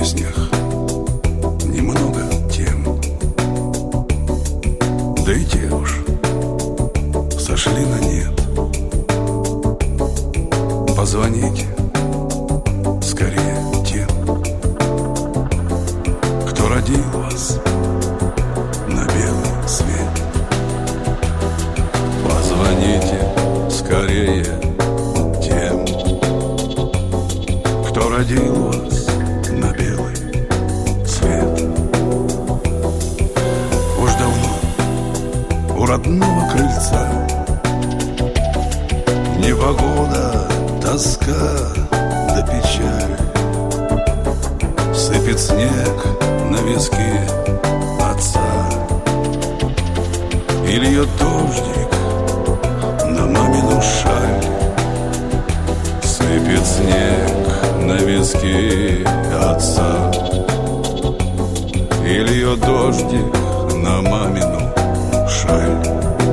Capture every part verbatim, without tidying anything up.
песнях немного тем, да и те уж сошли на нет. Позвоните скорее тем, кто родил вас на белый свет. Позвоните скорее тем, кто родил вас на белый свет. Уж давно у родного крыльца непогода, тоска да печаль. Сыпет снег на виски отца и льет дождик на мамину шаль. Сыпет снег на виски отца и льет дождик на мамину шаль.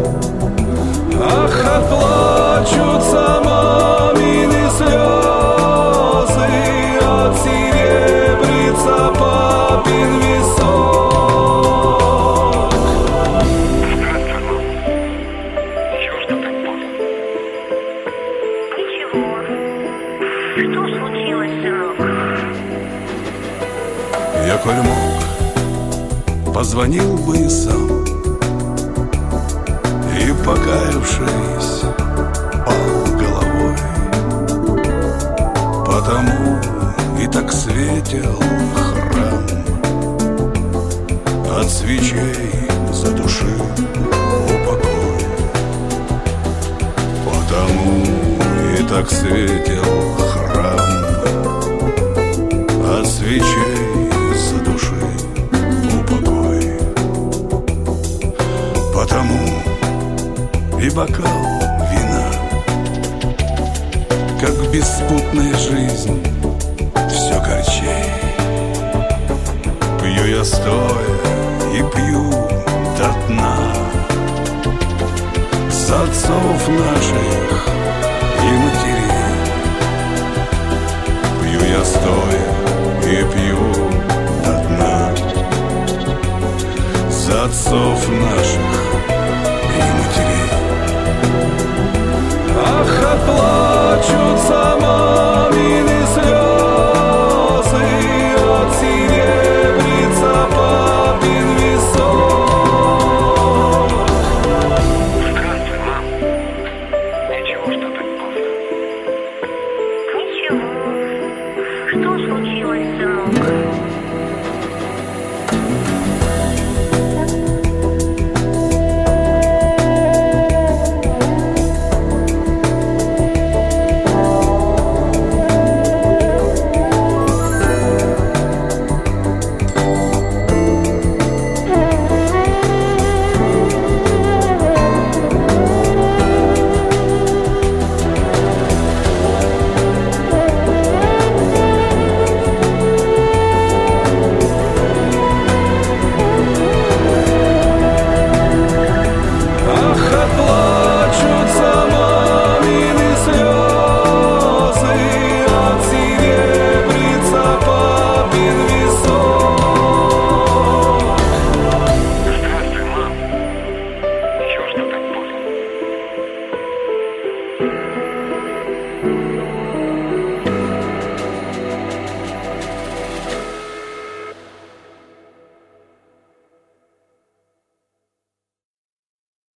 Ах, отплачутся мамины слезы, отсеребрится папин висок. Чего ж ты так поздно? Ничего. Что случилось, сынок? Я, коль мог, позвонил бы и сам, и, покаявшись, пал головой. Потому и так светел храм, от свечей задушил упокой. Потому и так светел храм, от свечей задушил упокой. Потому и бокал вина, как беспутная жизнь, все горчей. Пью я стоя и пью до дна с отцов наших и матерей. Пью я стоя и пью до дна с отцов наших и матерей. Ах, отплачутся мамины слезы, отсеребрится папин висок. Здравствуй, мам. Ничего, что так поздно? Ничего. Что случилось, сынок?